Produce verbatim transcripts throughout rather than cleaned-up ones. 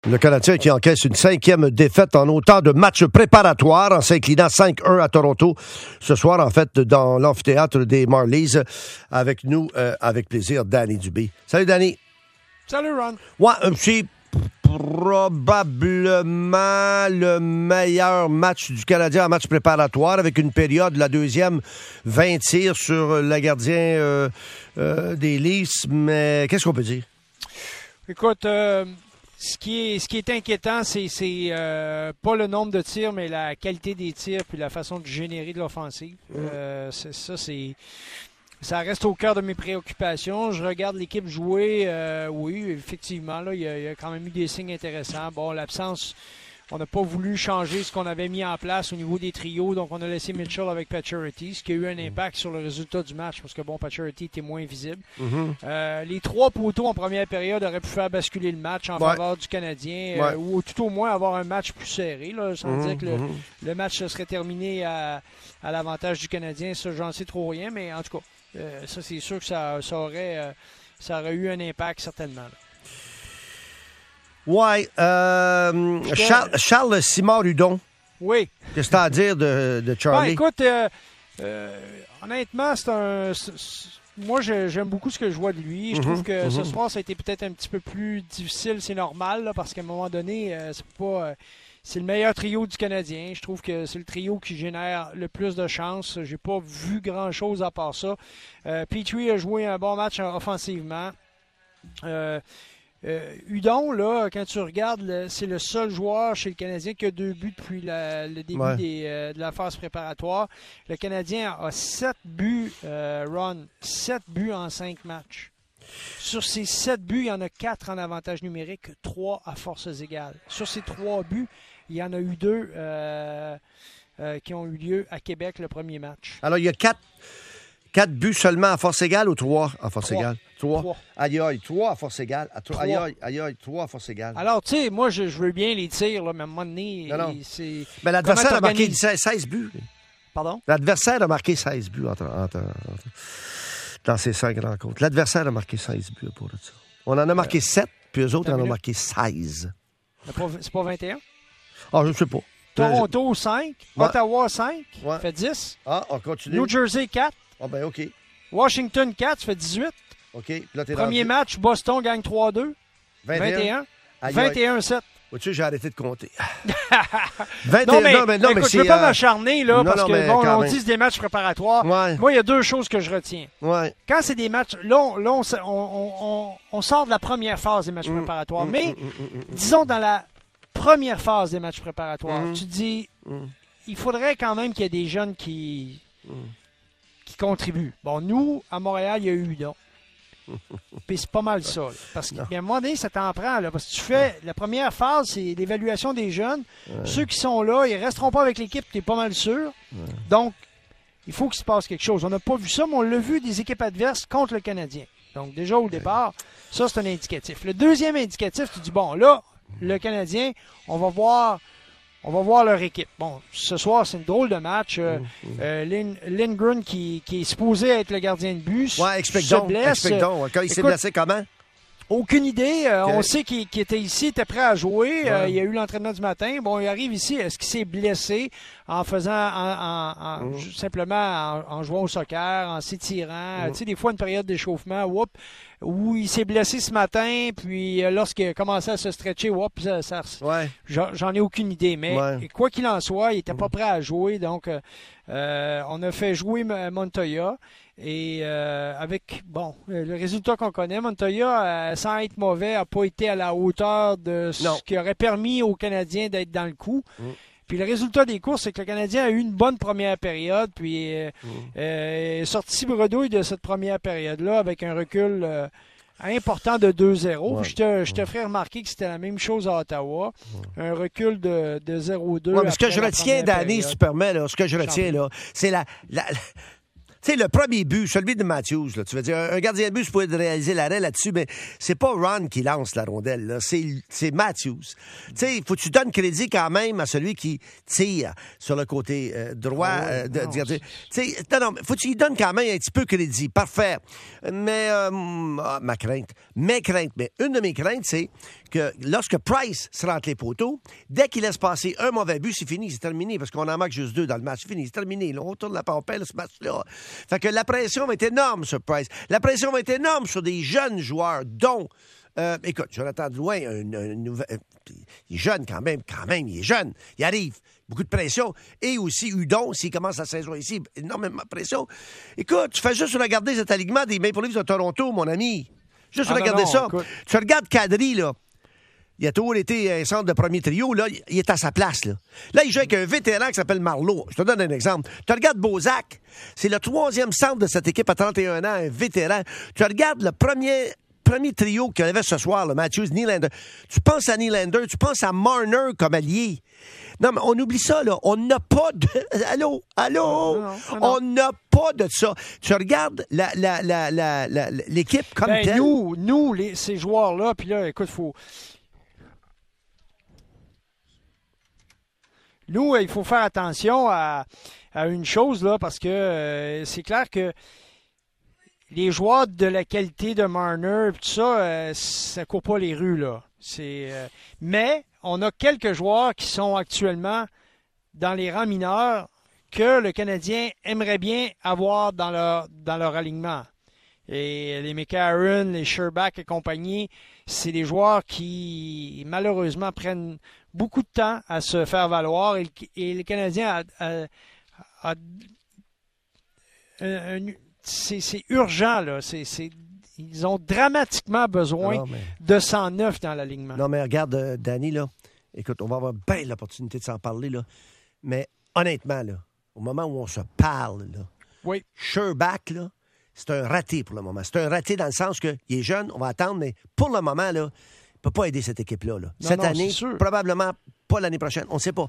Le Canadien qui encaisse une cinquième défaite en autant de matchs préparatoires en s'inclinant cinq un à Toronto ce soir, en fait, dans l'amphithéâtre des Marlies. Avec nous, euh, avec plaisir, Danny Dubé. Salut, Danny. Salut, Ron. Ouais, c'est probablement le meilleur match du Canadien en match préparatoire, avec une période, la deuxième, vingt tirs sur le gardien euh, euh, des Leafs. Mais qu'est-ce qu'on peut dire? Écoute... Euh... Ce qui est, ce qui est inquiétant, c'est, c'est euh, pas le nombre de tirs, mais la qualité des tirs puis la façon de générer de l'offensive. Mmh. Euh, c'est, ça, c'est, ça reste au cœur de mes préoccupations. Je regarde l'équipe jouer. Euh, oui, effectivement, là, il y, a, il y a quand même eu des signes intéressants. Bon, l'absence, on n'a pas voulu changer ce qu'on avait mis en place au niveau des trios, donc on a laissé Mitchell avec Pacioretty, ce qui a eu un impact sur le résultat du match, parce que bon, Pacioretty était moins visible. Mm-hmm. Euh, les trois poteaux en première période auraient pu faire basculer le match en ouais. faveur du Canadien, ouais. euh, ou tout au moins avoir un match plus serré, là, sans mm-hmm. dire que le, le match se serait terminé à, à l'avantage du Canadien. Ça, j'en sais trop rien, mais en tout cas, euh, ça, c'est sûr que ça, ça, aurait, euh, ça aurait eu un impact, certainement, là. Oui. Euh, Charles, Charles Simard-Hudon. Oui. Qu'est-ce que tu as à dire de, de Charlie? Ben, écoute, euh, euh, honnêtement, c'est un. C'est, c'est, moi, je, j'aime beaucoup ce que je vois de lui. Je mm-hmm, trouve que mm-hmm. ce soir, ça a été peut-être un petit peu plus difficile. C'est normal, là, parce qu'à un moment donné, euh, c'est pas. Euh, c'est le meilleur trio du Canadien. Je trouve que c'est le trio qui génère le plus de chances. J'ai pas vu grand-chose à part ça. Euh, Petrie a joué un bon match offensivement. Euh, Euh, Hudon, là, quand tu regardes, le, c'est le seul joueur chez le Canadien qui a deux buts depuis la, le début ouais. des, euh, de la phase préparatoire. Le Canadien a sept buts, euh, Ron, sept buts en cinq matchs. Sur ces sept buts, il y en a quatre en avantage numérique, trois à forces égales. Sur ces trois buts, il y en a eu deux euh, euh, qui ont eu lieu à Québec le premier match. Alors, il y a quatre... Quatre buts seulement à force égale ou trois à force trois. égale? Trois. trois. Aïe, aïe, trois à force égale. Aïe, aïe, aïe, aïe, trois à force égale. Alors, tu sais, moi, je, je veux bien les tirs, là, mais à un moment donné, non, non. c'est... Ben, l'adversaire a marqué seize buts. Pardon? L'adversaire a marqué seize buts entre, entre, entre, dans ces cinq rencontres. L'adversaire a marqué seize buts pour ça. On en a marqué euh, sept, puis eux autres en ont marqué seize. C'est pas, c'est pas vingt et un? Ah, je ne sais pas. Toronto, cinq. Ouais. Ottawa, cinq. Ouais. Ça fait dix. Ah, on continue. New Jersey, quatre. Ah, ben, OK. Washington, quatre, ça fait dix-huit. OK. Là, t'es Premier rendu. match, Boston gagne trois deux. vingt et un. vingt et un sept. Vois-tu, j'ai arrêté de compter. vingt et un, non, mais, non, mais, non, écoute, mais je ne veux pas euh... m'acharner, là, non, parce non, que, bon, on dit que c'est des matchs préparatoires. Ouais. Moi, il y a deux choses que je retiens. Ouais. Quand c'est des matchs, là, on, là on, on, on, on sort de la première phase des matchs mmh, préparatoires. Mmh, mais, mmh, mmh, mmh. disons, dans la première phase des matchs préparatoires, mmh. tu dis, mmh. il faudrait quand même qu'il y ait des jeunes qui... Mmh. qui contribuent. Bon, nous, à Montréal, il y a eu Hudon. Puis c'est pas mal ça. Là, parce qu'à un moment donné, ça t'en prend. Là, parce que tu fais... La première phase, c'est l'évaluation des jeunes. Ouais. Ceux qui sont là, ils resteront pas avec l'équipe, t'es pas mal sûr. Ouais. Donc, il faut qu'il se passe quelque chose. On n'a pas vu ça, mais on l'a vu des équipes adverses contre le Canadien. Donc, déjà au départ, ça, c'est un indicatif. Le deuxième indicatif, tu dis, bon, là, le Canadien, on va voir... On va voir leur équipe. Bon, ce soir, c'est une drôle de match. Euh, mmh, mmh. euh, Lin, Lindgren, qui, qui est supposé être le gardien de but, ouais, explique se donc, blesse. Explique donc. Quand il Écoute, s'est blessé, comment? Aucune idée. Euh, okay. On sait qu'il, qu'il était ici, il était prêt à jouer. Ouais. Euh, il y a eu l'entraînement du matin. Bon, il arrive ici. Est-ce qu'il s'est blessé en faisant, en, en, en, mmh. simplement en, en jouant au soccer, en s'étirant? Mmh. Tu sais, des fois, une période d'échauffement, whoop, où il s'est blessé ce matin, puis euh, lorsqu'il a commencé à se stretcher, whoop, ça, ça, ouais. j'en, j'en ai aucune idée. Mais ouais. quoi qu'il en soit, il n'était mmh. pas prêt à jouer. Donc, euh, on a fait jouer Montoya. Et euh, avec, bon, le résultat qu'on connaît, Montoya, euh, sans être mauvais, n'a pas été à la hauteur de ce non. qui aurait permis aux Canadiens d'être dans le coup. Mm. Puis le résultat des courses, c'est que le Canadien a eu une bonne première période, puis euh, mm. euh, est sorti bredouille de cette première période-là avec un recul euh, important de deux zéro. Ouais. Je, te, je te ferai remarquer que c'était la même chose à Ottawa. Ouais. Un recul de, de zéro deux. Ouais, mais ce que je retiens, Danny, si tu permets, là, ce que je retiens, là, c'est la... la, la... Tu sais, le premier but, celui de Matthews, là, tu veux dire, un gardien de but, je pourrais réaliser l'arrêt là-dessus, mais c'est pas Ron qui lance la rondelle, là, c'est, c'est Matthews. Tu sais, il faut que tu donnes crédit quand même à celui qui tire sur le côté euh, droit oh, euh, de, du gardien. Tu sais, non, non, faut que tu lui donnes quand même un petit peu crédit. Parfait. Mais, euh, ah, ma crainte, mes craintes, mais une de mes craintes, c'est que lorsque Price se rentre les poteaux, dès qu'il laisse passer un mauvais but, c'est fini, c'est terminé, parce qu'on en manque juste deux dans le match. C'est fini, c'est terminé. Là, on tourne la pampelle, ce match-là. Fait que la pression va être énorme sur Price. La pression va être énorme sur des jeunes joueurs, dont... Euh, écoute, Jonathan Drouin, un, un, nouvel, euh, il est jeune quand même, quand même, il est jeune. Il arrive, beaucoup de pression. Et aussi Hudon, s'il commence la saison ici, énormément de pression. Écoute, tu fais juste regarder cet alignement des Maple Leafs de Toronto, mon ami. Juste ah, regarder non, non, ça. Écoute. Tu regardes Kadri, là. Il a toujours été un centre de premier trio. Là, il est à sa place. Là, là il joue avec un vétéran qui s'appelle Marleau. Je te donne un exemple. Tu regardes Bozak. C'est le troisième centre de cette équipe à trente et un ans, un vétéran. Tu regardes le premier... premier trio qu'il y avait ce soir, là, Matthews, Nylander. Tu penses à Nylander, tu penses à Marner comme allié. Non, mais on oublie ça, là. On n'a pas de... Allô? Allô? Non, non, non. On n'a pas de ça. Tu regardes la, la, la, la, la, l'équipe comme ben, telle. Nous, nous les, ces joueurs-là, puis là, écoute, il faut... Nous, il faut faire attention à, à une chose, là, parce que euh, c'est clair que les joueurs de la qualité de Marner, tout ça, euh, ça court pas les rues, là. C'est, euh, mais on a quelques joueurs qui sont actuellement dans les rangs mineurs que le Canadien aimerait bien avoir dans leur, dans leur alignement. Et les McCarron, les Sherbak et compagnie, c'est des joueurs qui, malheureusement, prennent beaucoup de temps à se faire valoir. Et, et le Canadien a... a, a un, un, C'est, c'est urgent, là. C'est, c'est, ils ont dramatiquement besoin non, mais... de cent neuf dans l'alignement. Non, mais regarde, euh, Danny, là. Écoute, on va avoir bien l'opportunité de s'en parler, là. Mais honnêtement, là, au moment où on se parle, là, oui. Sherbak, là, c'est un raté pour le moment. C'est un raté dans le sens qu'il est jeune, on va attendre, mais pour le moment, là, il ne peut pas aider cette équipe-là. Là. Non, cette non, année, probablement pas l'année prochaine. On ne sait pas.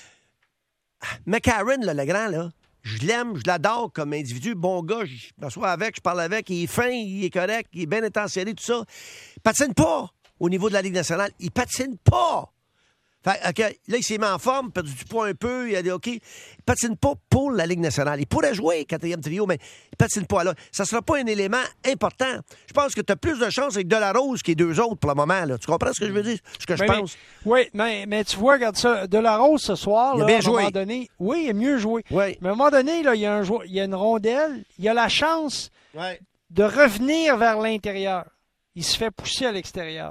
McCarron, là, le grand, là, je l'aime, je l'adore comme individu. Bon gars, je m'assois avec, je parle avec, il est fin, il est correct, il est bien intentionné, tout ça. Il patine pas au niveau de la Ligue nationale. Il patine pas. Fait, okay, là, il s'est mis en forme, perdu du poids un peu, il a dit OK. Il patine pas pour la Ligue nationale. Il pourrait jouer quatrième trio, mais il patine pas là. Ça sera pas un élément important. Je pense que tu as plus de chance avec Delarose que les deux autres pour le moment. Là. Tu comprends ce que je veux dire? Ce que je mais, pense. Mais, oui, mais, mais tu vois, regarde ça. Delarose ce soir, il là, a bien à un joué. moment donné. Oui, il a mieux joué. Oui. Mais à un moment donné, là, il y a un joueur, il y a une rondelle, il a la chance oui. de revenir vers l'intérieur. Il se fait pousser à l'extérieur.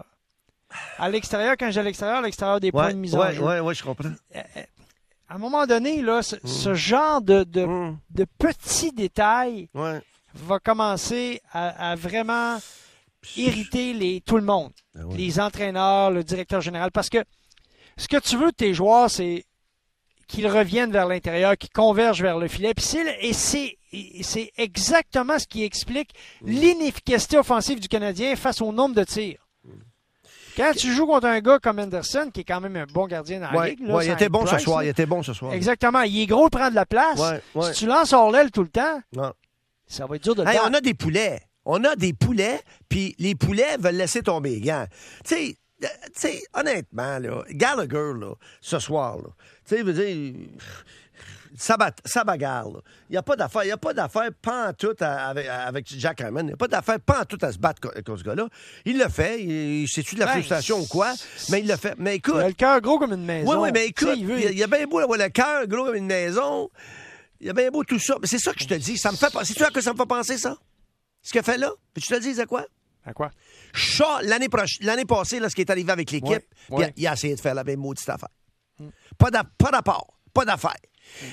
À l'extérieur, quand je dis à l'extérieur, à l'extérieur des ouais, points de mise ouais, en jeu. Oui, oui, je comprends. À un moment donné, là, ce, mm. ce genre de, de, mm. de petits détails ouais. va commencer à, à vraiment irriter les, tout le monde. Ah ouais. Les entraîneurs, le directeur général. Parce que ce que tu veux de tes joueurs, c'est qu'ils reviennent vers l'intérieur, qu'ils convergent vers le filet. Puis c'est, et c'est, et c'est exactement ce qui explique mm. l'inefficacité offensive du Canadien face au nombre de tirs. Quand tu joues contre un gars comme Anderson, qui est quand même un bon gardien dans la ouais, ligue... Là, ouais, il était bon Price, ce soir, là. il était bon ce soir. Exactement. Il est gros, il prend de la place. Ouais, ouais. Si tu lances hors l'aile tout le temps, non. ça va être dur de le hey, battre. On a des poulets. On a des poulets, puis les poulets veulent laisser tomber les gants. Tu sais, tu sais, honnêtement, là, Gallagher, là, ce soir, là, tu sais, veut dire... Ça, bat, ça bagarre, là. Il n'y a pas d'affaire. Il n'y a pas d'affaire pantoute avec, avec Jack Hyman. Il n'y a pas d'affaire pantoute à se battre contre ce gars-là. Il le fait. Il, c'est-tu de la ben, frustration ou quoi? Mais il le fait. Mais écoute. Il a le cœur gros comme une maison. Oui, oui, mais écoute, il, veut... il, il a bien beau avoir le cœur gros comme une maison. Il a bien beau tout ça. Mais c'est ça que je te dis. Ça me fait pas. C'est-tu à quoi ça me fait penser, ça? Ce qu'il a fait là? Puis tu te dis à quoi? À quoi? Ça, l'année, proche, l'année passée, là, ce qui est arrivé avec l'équipe, ouais, ouais. Il, a, il a essayé de faire la même maudite affaire. Hmm. Pas, d'a, pas d'apport. Pas d'affaire. Hmm.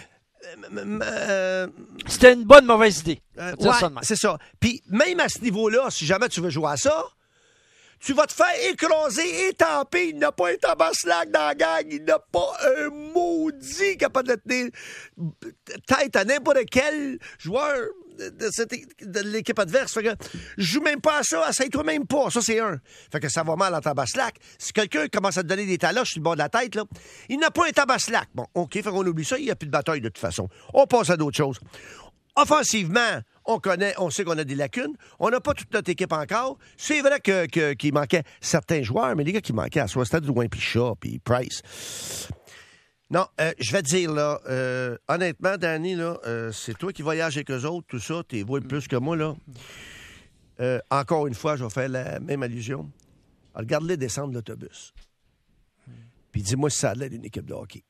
Euh, C'était une bonne mauvaise idée. Euh, ouais, ça c'est ça. Puis même à ce niveau-là, si jamais tu veux jouer à ça, tu vas te faire écraser, étamper. Il n'a pas un tabaslac dans la gang. Il n'a pas un maudit capable de tenir tête à n'importe quel joueur de, cette, de l'équipe adverse. Fait que je joue même pas à ça. Essaye-toi même pas. Ça, c'est un. Fait que ça va mal en tabaslac. Si quelqu'un commence à te donner des taloches sur le bord de la tête, là, il n'a pas un tabaslac. Bon, OK, fait qu'on oublie ça. Il n'y a plus de bataille de toute façon. On passe à d'autres choses. Offensivement, on connaît, on sait qu'on a des lacunes. On n'a pas toute notre équipe encore. C'est vrai que, que, qu'il manquait certains joueurs, mais les gars qui manquaient à soi, c'était Drouin, puis Shaw, puis Price. Non, euh, je vais te dire, là, euh, honnêtement, Danny, là, euh, c'est toi qui voyages avec eux autres, tout ça, t'es voué plus que moi, là. Euh, encore une fois, je vais faire la même allusion. regarde-les descendre l'autobus. Puis dis-moi si ça a l'air d'une équipe de hockey.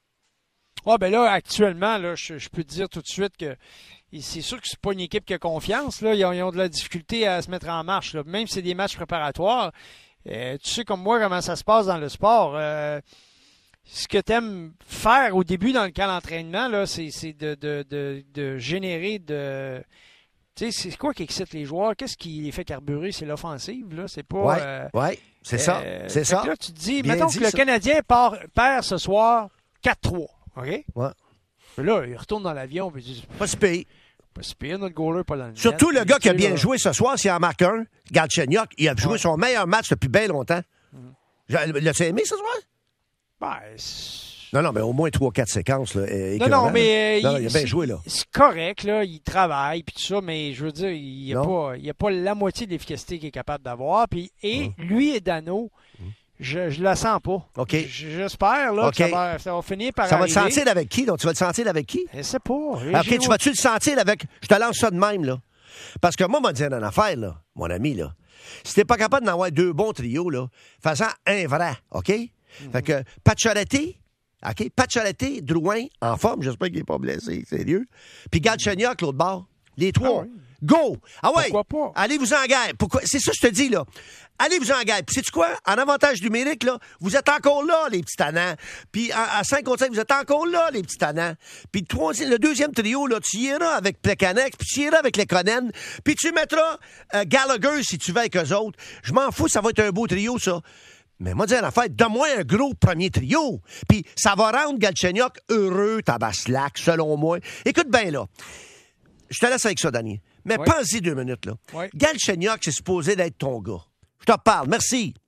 Ah, ben là, actuellement, là, je, je peux te dire tout de suite que c'est sûr que c'est pas une équipe qui a confiance. Là. Ils, ont, ils ont de la difficulté à se mettre en marche. Là. Même si c'est des matchs préparatoires, euh, tu sais comme moi comment ça se passe dans le sport. Euh, ce que tu aimes faire au début dans le camp d'entraînement, là, c'est, c'est de, de, de, de générer de... Tu sais, c'est quoi qui excite les joueurs? Qu'est-ce qui les fait carburer? C'est l'offensive, là. C'est pas... Oui, euh, ouais, c'est ça, euh, c'est ça. Là, tu te dis, Bien mettons dit, que le ça. Canadien part, perd ce soir quatre trois, OK? Ouais. Puis là, il retourne dans l'avion, puis il dit, Pas si pire. pas si pire, notre goaler, pas dans le net. Surtout le Puis, gars qui a tu sais, bien là, joué ce soir, s'il en marque un, Galchenyuk, il a joué Ouais. son meilleur match depuis bien longtemps. Mm. L'as-tu aimé ce soir? Ben, c'est- Non, non, mais au moins trois quatre séquences. Là, non, écœurantes, non, là. mais euh, Non, non, il a bien c'est- joué, là. C'est correct, là. Il travaille, puis tout ça, mais je veux dire, il n'y a, Non. pas- il y a pas la moitié de l'efficacité qu'il est capable d'avoir. Puis, et lui et Dano, je, je la sens pas. OK. J- J'espère là, OK. que ça va, ça va finir par Ça va te arriver. sentir avec qui? Donc, tu vas te sentir avec qui? Je sais pas. OK, J'ai- tu vas-tu le sentir avec... Je te lance ça de même, là. Parce que moi, moi, dire une affaire, là, mon ami, là. Si t'es pas capable d'en avoir deux bons trios, là, fais-en un vrai, OK? Mm-hmm. Fait que Pacioretty, OK? Pacioretty, Drouin, en forme, j'espère qu'il n'est pas blessé, sérieux. Puis Galchenyuk, l'autre bord. Les trois. Ah oui. Go! Ah ouais! Pourquoi pas? Allez-vous en guerre. Pourquoi? C'est ça que je te dis, là. Allez-vous en guerre. Puis sais-tu quoi? En avantage numérique, là, vous êtes encore là, les petits tannants. Puis à, à cinq contre cinq, vous êtes encore là, les petits tannants. Puis le, troisième, le deuxième trio, là, tu y iras avec Plekanec, puis tu y iras avec les Conan, puis tu mettras euh, Gallagher si tu veux avec eux autres. Je m'en fous, ça va être un beau trio, ça. Mais moi, dire l'affaire, donne-moi un gros premier trio. Puis ça va rendre Galchenyuk heureux, Tabaslac, selon moi. Écoute bien, là. Je te laisse avec ça, Danny. Mais Ouais. pense-y deux minutes, là. Ouais. Galchenyuk, c'est supposé d'être ton gars. Je te parle. Merci.